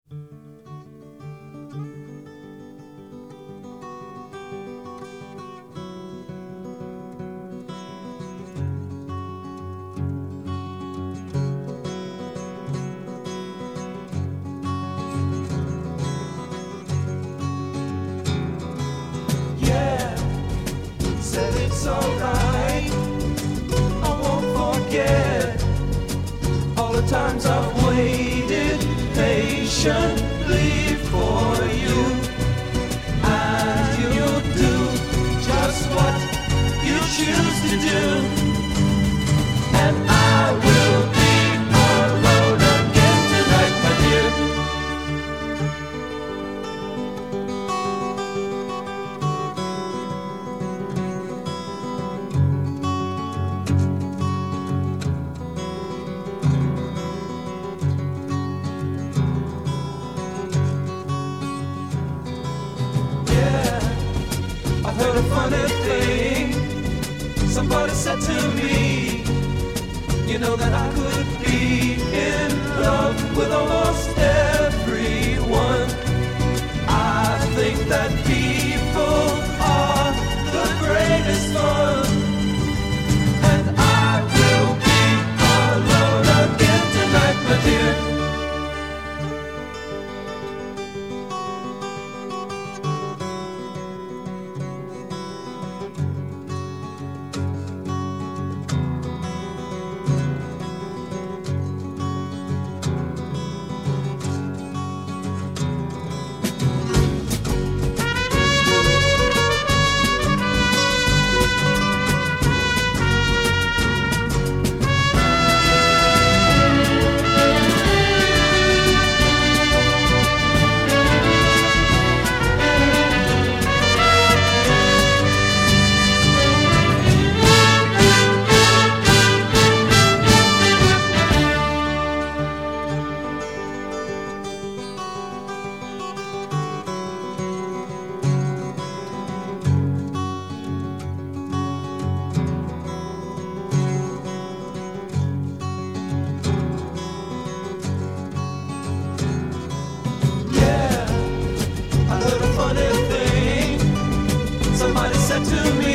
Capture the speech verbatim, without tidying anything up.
Yeah, said it's alright. I won't forget all the times I've waited patiently for you. And you'll do just what you choose to do. And I will be alone again tonight, my dear. I heard a funny thing. Somebody said to me, you know that I could be in love with almost everyone. I think that people are the greatest fun. And I will be alone again tonight, my dear. Somebody said to me,